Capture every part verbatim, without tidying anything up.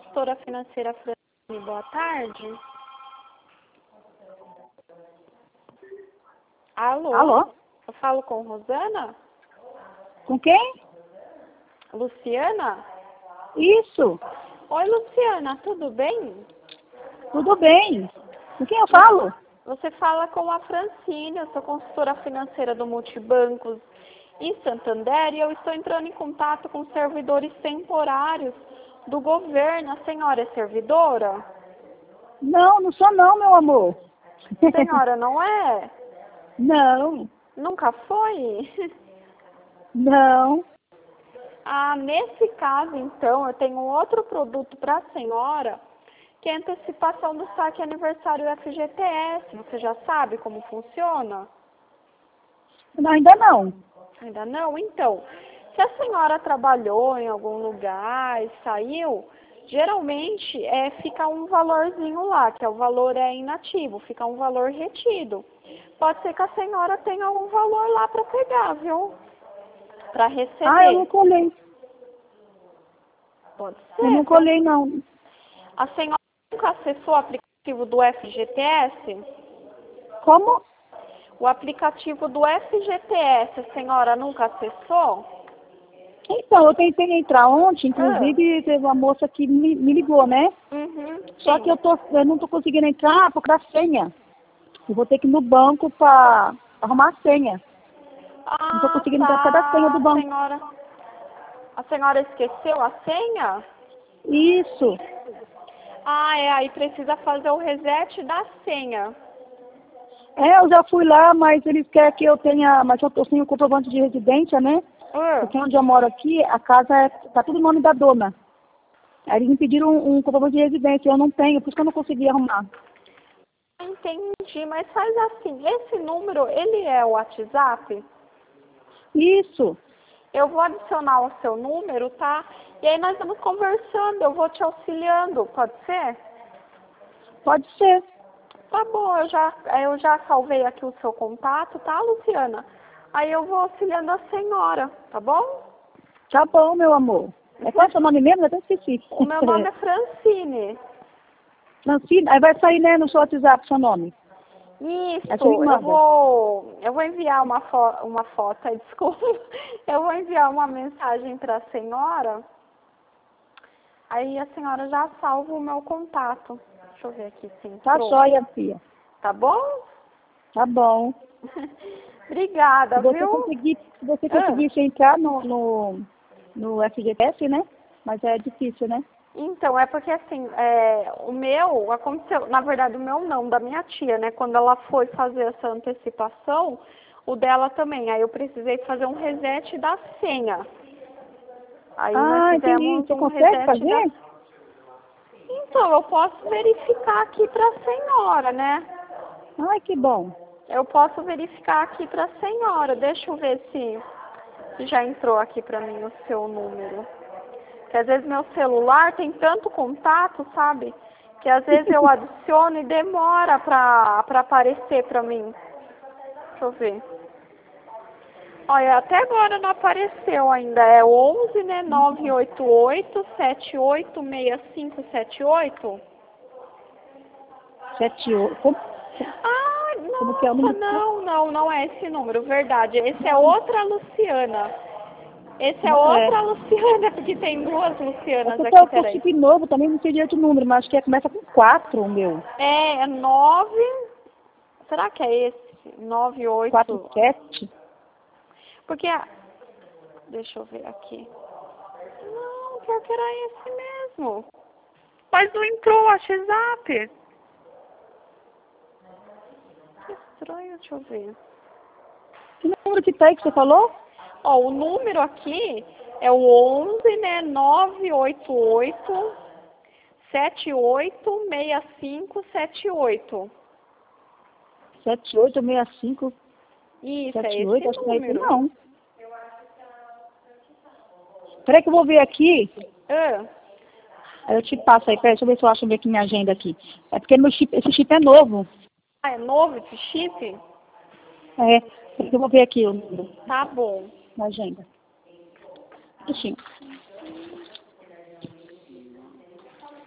consultora financeira Francine, boa tarde. Alô? Alô? Eu falo com Rosana? Com quem? Luciana? Isso, Oi, Luciana, tudo bem? tudo bem. Com quem eu falo? Você fala com a Francine, eu sou consultora financeira do Multibancos em Santander e eu estou entrando em contato com servidores temporários do governo. A senhora é servidora? Não, não sou não, meu amor. Senhora, não é? Não, Nunca foi? não. Ah, nesse caso, então, eu tenho outro produto para a senhora, que é a antecipação do saque aniversário F G T S. Você já sabe como funciona? Não, ainda não. Ainda não? Então, se a senhora trabalhou em algum lugar e saiu, geralmente é, fica um valorzinho lá, que é o valor é inativo, fica um valor retido. Pode ser que a senhora tenha algum valor lá para pegar, viu? Para receber. Ah, eu não colei. Pode ser. Eu não colei, não. A senhora nunca acessou o aplicativo do F G T S? Como? O aplicativo do F G T S, a senhora nunca acessou? Então, eu tentei entrar ontem, Ah. inclusive teve uma moça que me, me ligou, né? Uhum, Só sim. que eu, tô, eu não tô conseguindo entrar por causa da senha. Eu vou ter que ir no banco para arrumar a senha. Não tô Ah, conseguindo entrar por causa da senha tá. do A banco. senhora, a senhora esqueceu a senha? Isso. Ah, é. Aí precisa fazer o reset da senha. É, eu já fui lá, mas eles querem que eu tenha, mas eu tô sem o comprovante de residência, né? Ah, Porque onde eu moro aqui, a casa é, tá tudo no nome da dona. Aí eles me pediram um, um comprovante de residência, eu não tenho, por isso que eu não consegui arrumar. entendi. Mas faz assim, esse número, ele é o WhatsApp? Isso, Eu vou adicionar o seu número, tá? E aí nós vamos conversando, eu vou te auxiliando, pode ser? pode ser. Tá bom, eu já, eu já salvei aqui o seu contato, tá, Luciana? Aí eu vou auxiliando a senhora, tá bom? Tá bom, meu amor. É qual é o seu nome mesmo? Eu até esqueci. O meu nome é Francine. Francine, aí vai sair, né, no seu WhatsApp, seu nome. Aí você me Isso, eu manda. vou, eu vou enviar uma, fo uma foto, aí, desculpa. Eu vou enviar uma mensagem para a senhora. Aí a senhora já salva o meu contato. Deixa eu ver aqui se Tá entrou. jóia, filha. Tá bom? Tá bom. Obrigada, Se você viu? conseguir, se você Ah, conseguisse entrar no, no, no F G T S, né? Mas é difícil, né? então, é porque assim, é, o meu aconteceu, na verdade o meu não, da minha tia, né? Quando ela foi fazer essa antecipação, o dela também. Aí eu precisei fazer um reset da senha. Aí nós Ah, entendi. fizemos Você um consegue reset da. fazer? Então, eu posso verificar aqui para a senhora, né? Ai, que bom. Eu posso verificar aqui para a senhora. Deixa eu ver se se já entrou aqui para mim o seu número. Porque às vezes meu celular tem tanto contato, sabe? Que às vezes eu adiciono e demora para para aparecer para mim. Deixa eu ver. Olha, até agora não apareceu ainda. É onze, né? nove oito oito, sete oito seis cinco sete oito. Sete, oito. Como, Ah, como que é o nossa, número? não, não, não é esse número, verdade. Esse é outra Luciana. Esse é Não, é. outra Luciana, porque tem duas É Lucianas porque aqui, eu tô peraí. chip novo, também não sei direito o número, mas acho que é- começa com quatro o meu. É, é nove. Será que é esse? Nove, Quatro, oito. sete. Porque. a- Deixa eu ver aqui. Não, pior que era esse mesmo. Mas não entrou o WhatsApp. Que estranho, deixa eu ver. Que número que tá aí que você falou? Ó, o número aqui é o onze, né? nove oito oito, sete oito seis cinco sete oito. Sete, oito, seis, cinco, Isso, é sete, esse oito. Acho que não é esse, número. não. Peraí que eu vou ver aqui. Ah, Aí eu te passo aí. Peraí, deixa eu ver se eu acho aqui minha agenda aqui. É porque meu chip, esse chip é novo. ah, é novo esse chip? É. Peraí que eu vou ver aqui o número Tá bom. na agenda. Ixi.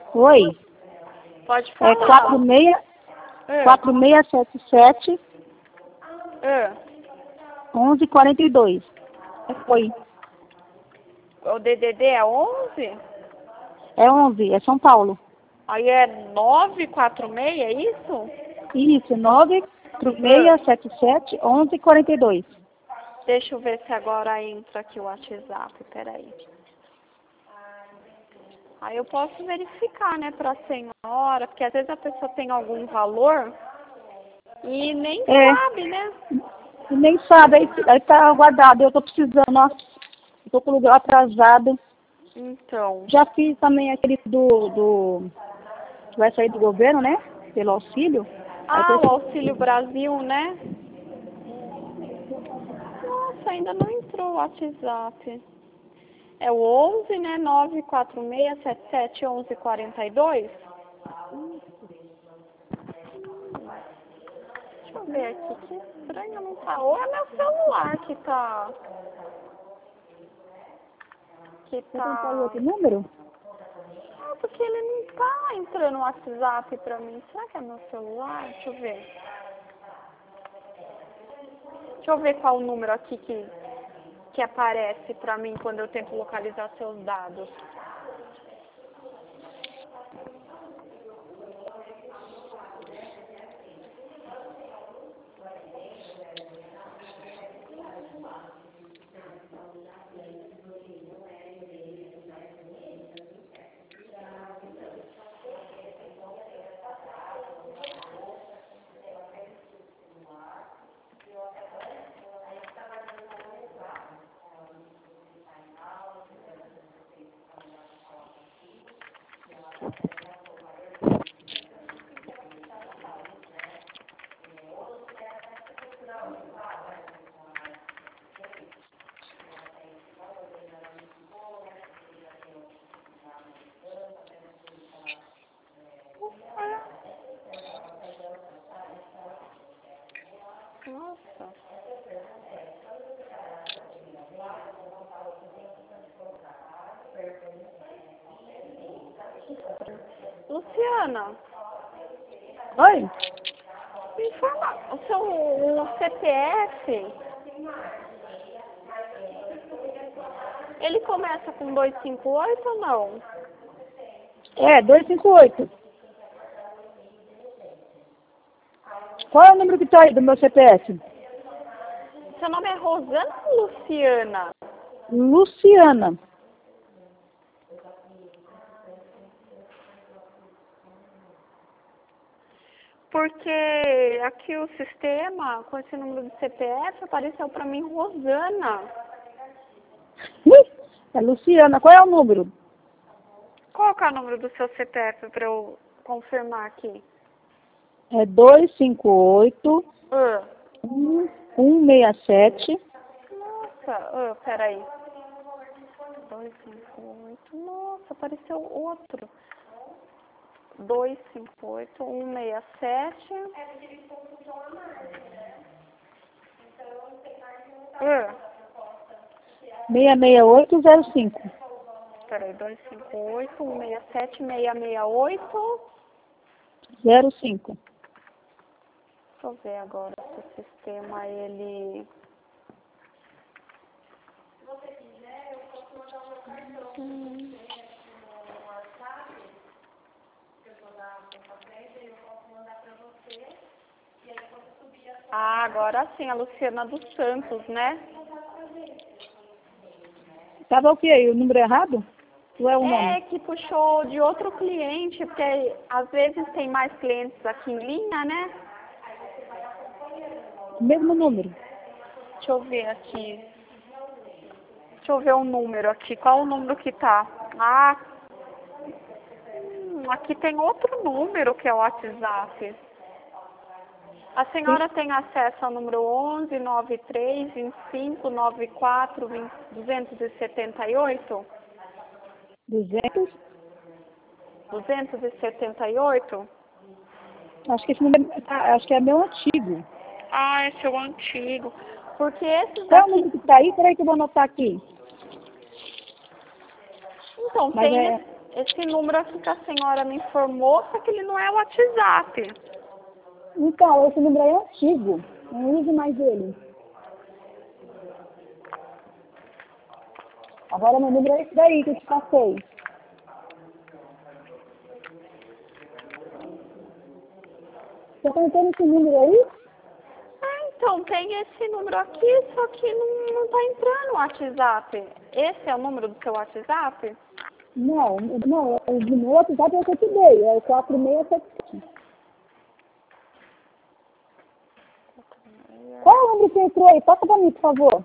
Oi. Pode falar. É quatro seis, É. quatro seis sete sete, É. onze quarenta e dois. Oi. O D D D é onze? É onze, é São Paulo. Aí é nove quatro seis, é isso? Isso, nove seis sete sete, onze quarenta e dois. Deixa eu ver se agora entra aqui o WhatsApp, peraí. Aí eu posso verificar, né, pra senhora, porque às vezes a pessoa tem algum valor e nem É. sabe, né? E nem sabe, aí, aí tá guardado. Eu tô precisando, ó. Eu tô com o lugar atrasado. Então. Já fiz também aquele do, do. Que vai sair do governo, né? Pelo auxílio. Aí Ah, tô- o Auxílio Brasil, né? Nossa, ainda não entrou o WhatsApp. É o onze, né? nove quatro seis sete sete onze quarenta e dois. Deixa eu ver aqui, que estranho, não tá. Ou é meu celular que tá. Que Quer tentar o tá. outro número? Ah, porque ele não tá entrando no WhatsApp pra mim. Será que é meu celular? Deixa eu ver. Deixa eu ver qual o número aqui que, que aparece pra mim quando eu tento localizar seus dados. Nossa. Luciana, Oi? me fala, o seu o C P F, ele começa com duzentos e cinquenta e oito ou não? É, duzentos e cinquenta e oito. Qual é o número que tá aí do meu C P F? Seu nome é Rosana ou Luciana? Luciana. Porque aqui o sistema, com esse número de C P F, apareceu pra mim Rosana. Ih, é Luciana. Qual é o número? Qual que é o número do seu C P F pra eu confirmar aqui? É duzentos e cinquenta e oito, Ah, cento e sessenta e sete. nossa, ah, peraí. dois cinco oito, nossa, apareceu outro. dois cinco oito, um seis sete. Ah, seis seis oito zero cinco. peraí, dois cinco oito, um seis sete, seis seis oito. zero cinco. Deixa eu ver agora se o sistema, ele... Hum. Ah, agora sim, a Luciana dos Santos, né? Tava o quê? O número errado? Ou é o nome? É, que puxou de outro cliente, porque às vezes tem mais clientes aqui em linha, né? O mesmo número. Deixa eu ver aqui. Deixa eu ver o número aqui. Qual o número que tá? Ah, hum, aqui tem outro número que é o WhatsApp. A senhora tem acesso ao número onze, noventa e três, vinte e cinco, noventa e quatro, duzentos e setenta e oito? duzentos. duzentos e setenta e oito? Acho que esse número tá- acho que é meu antigo. Ah, esse é o antigo. Porque esses Qual é o daqui... número que tá aí? Peraí que eu vou anotar aqui. Então, Mas tem é... esse, esse número aqui que a senhora me informou, só que ele não é o WhatsApp. Então, esse número aí é antigo. Não uso mais ele. Agora meu número é esse daí que eu te passei. Você tá entrando esse número aí? Ah, então, tem esse número aqui, só que não, não tá entrando o WhatsApp. Esse é o número do seu WhatsApp? Não, não, o meu WhatsApp é o que eu te dei, é o quatro seis sete sete. Qual é o número que entrou aí? Passa pra mim, por favor.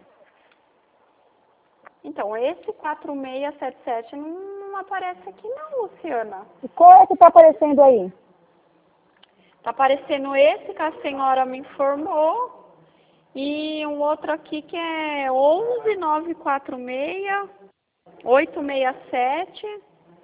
Então, esse quatro seis sete sete não, não aparece aqui não, Luciana. E qual é que tá aparecendo aí? Tá aparecendo esse que a senhora me informou e um outro aqui que é onze nove quatro seis oito seis sete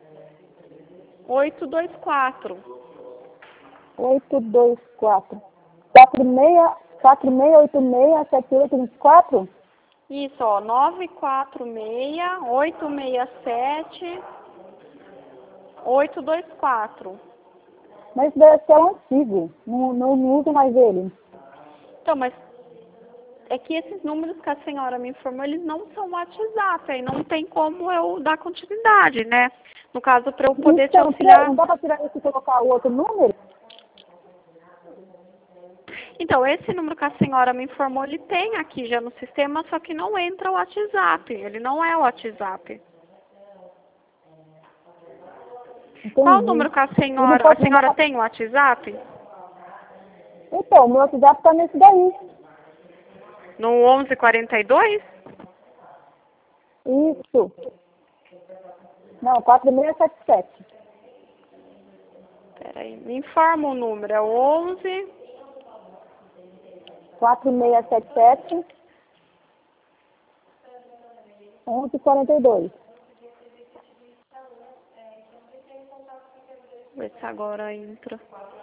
oito dois quatro. oito dois quatro. quatro seis, quatro seis oito seis sete oito dois quatro? Isso, ó, nove quatro seis oito seis sete oito dois quatro. Mas esse deve ser o antigo, não, não, não uso mais ele. Então, mas é que esses números que a senhora me informou, eles não são WhatsApp, aí não tem como eu dar continuidade, né? No caso, para eu poder te Então, auxiliar. não dá para tirar esse e colocar o outro número? Então, esse número que a senhora me informou, ele tem aqui já no sistema, só que não entra o WhatsApp, ele não é o WhatsApp. Entendi. Qual o número que a senhora... A senhora tem o WhatsApp? Então, o meu WhatsApp tá nesse daí. No onze quarenta e dois? Isso. Não, quatro seis sete sete. Peraí, me informa o número, é o onze... quatro seis sete sete. onze quarenta e dois. Vê se agora entra.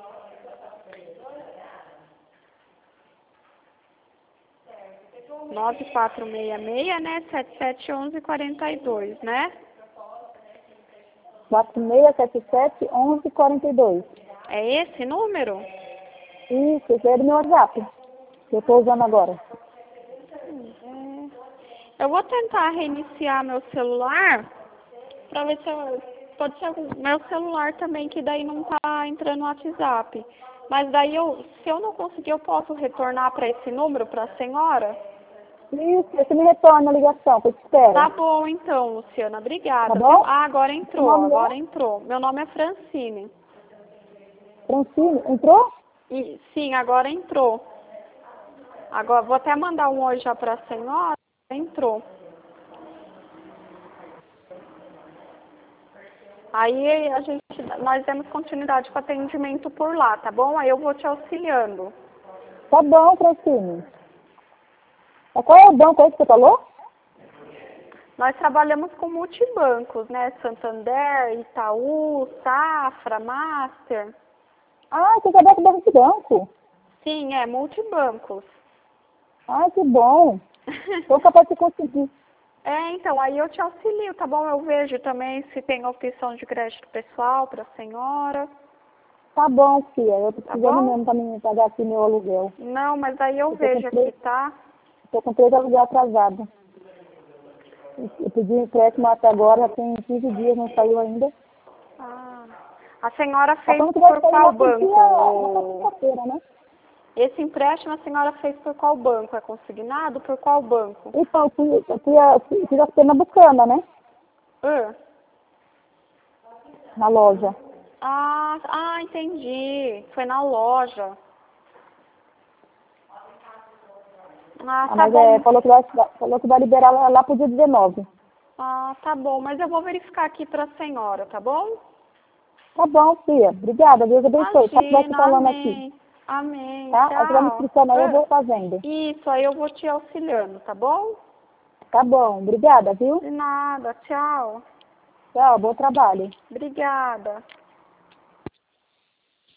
nove quatro seis seis, né? sete sete onze quarenta e dois, né? quatro seis sete sete onze quarenta e dois. É esse número? Isso, esse é do meu WhatsApp, que eu estou usando agora. É. Eu vou tentar reiniciar meu celular para ver se eu, pode ser o meu celular também, que daí não tá entrando no WhatsApp. Mas daí eu, se eu não conseguir, eu posso retornar para esse número para a senhora? Isso, você me retorna a ligação, que eu te espero. Tá bom então, Luciana, obrigada. Tá bom? Ah, agora entrou, Seu nome agora é? entrou. Meu nome é Francine. Francine, entrou? E, sim, agora entrou. Agora, vou até mandar um oi já para a senhora. Entrou. Aí a gente, nós demos continuidade com o atendimento por lá, tá bom? Aí eu vou te auxiliando. Tá bom, Francine. Qual é o banco aí que você falou? Nós trabalhamos com multibancos, né? Santander, Itaú, Safra, Master. Ah, você trabalha com banco de banco. Sim, é, multibancos. Ah, que bom. Estou capaz de conseguir. É, então, aí eu te auxilio, tá bom? Eu vejo também se tem opção de crédito pessoal para a senhora. Tá bom, filha. Eu tô Tá precisando bom? mesmo pra mim pagar aqui meu aluguel. Não, mas aí eu, Eu tô vejo com aqui, três, tá? tô com três aluguel atrasados. Eu pedi empréstimo até agora, tem quinze dias, não saiu ainda. Ah, a senhora Tá fez falando que vai por sair qual lá por dia, na banco? sexta-feira, né? Esse empréstimo a senhora fez por qual banco? É consignado por qual banco? Então, eu fui, eu fui, a- fui, fiz a Pernambucana, né? Ah, Na loja. ah, ah, entendi. Foi na loja. Ah, Ah, tá mas é, bom. falou que vai, falou que vai liberar lá, lá pro dia dezenove. Ah, tá bom. Mas eu vou verificar aqui para a senhora, tá bom? Tá bom, filha. Obrigada, Deus abençoe. Só que vai te Imagina, falando aqui, amém. Amém. tá? Aí você vai me Tchau. explicando aí, eu Ah, vou fazendo. isso, aí eu vou te auxiliando, tá bom? Tá bom, obrigada, viu? De nada. Tchau. Tchau, bom trabalho. Obrigada.